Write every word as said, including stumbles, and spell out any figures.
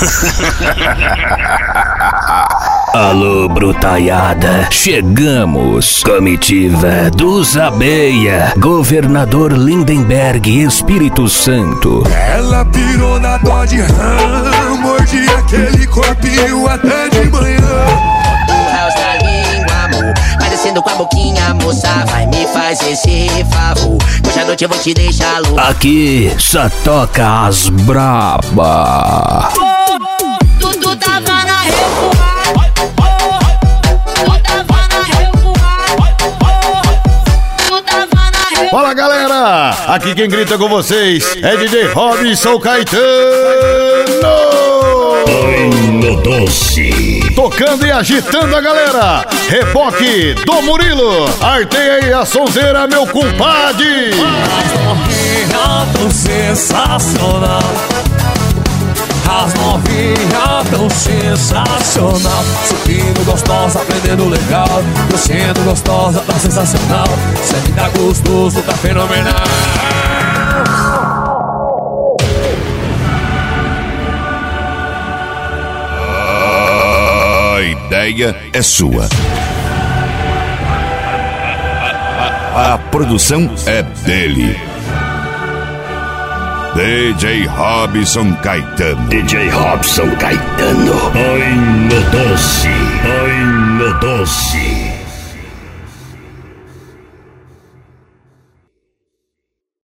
Alô, brutaiada, chegamos. Comitiva dos Abeia, Governador Lindenberg, Espírito Santo. Ela pirou na dó de rã, mordi aquele corpinho até de manhã. House na língua, amor, parecendo com a boquinha, moça, vai me fazer esse favor. Hoje à noite eu vou te deixar louco. Aqui só toca as braba. Tu, tu tava na revoada, tu tava na revoada, tu tava na revoada. Fala, galera, aqui quem grita com vocês é D J Robson Caetano. Oi, no doce. Tocando e agitando a galera. Reboque do Murilo. Arteia e a sonzeira, meu compadre. As novinhas tão sensacional. As novinhas tão sensacional. Subindo gostosa, aprendendo legal. Descendo gostosa, tá sensacional. Cê me dá gostoso, tá fenomenal. A ideia é sua. A produção é dele. D J Robson Caetano. D J Robson Caetano. Oi, no doce. Oi, no doce.